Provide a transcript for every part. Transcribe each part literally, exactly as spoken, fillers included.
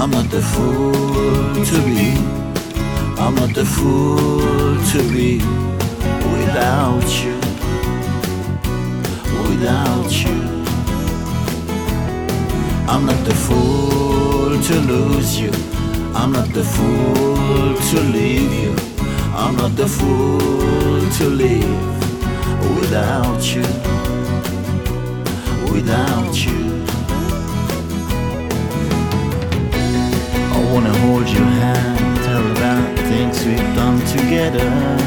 I'm not the fool to be, I'm not the fool to be without you, without you. I'm not the fool to lose you, I'm not the fool to leave you, I'm not the fool to live without you, without you. I wanna hold your hand, tell about things we've done together.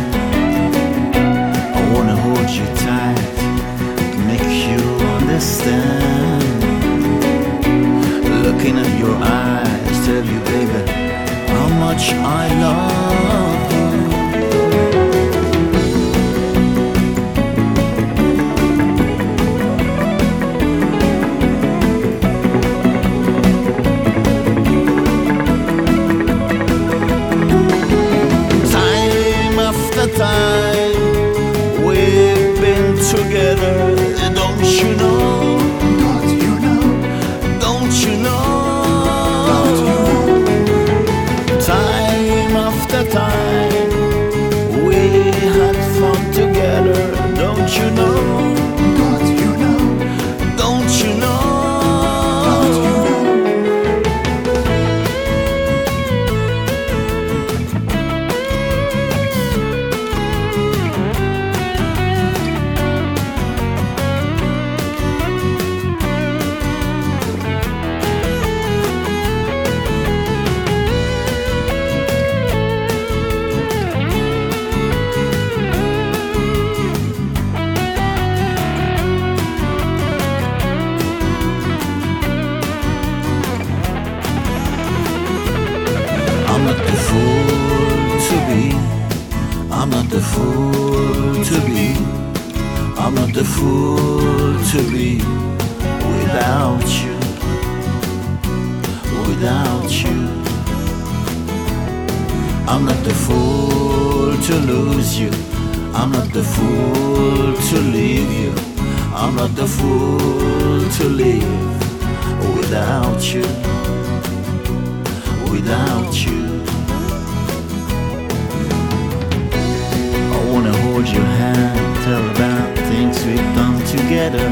I wanna hold you tight, make you understand. Looking at your eyes, tell you, baby, how much I love you. Time after time, we've been together, don't you know? Time we had fun together, don't you know? Don't you know? Don't you know? Don't you know? I'm not the fool to be, I'm not the fool to be, I'm not the fool to be without you, without you. I'm not the fool to lose you, I'm not the fool to leave you, I'm not the fool to live without you, without you. I wanna hold your hand, tell about things we've done together.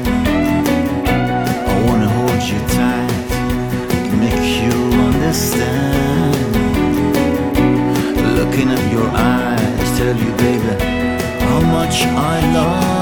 I wanna hold you tight, make you understand. Looking at your eyes, tell you, baby, how much I love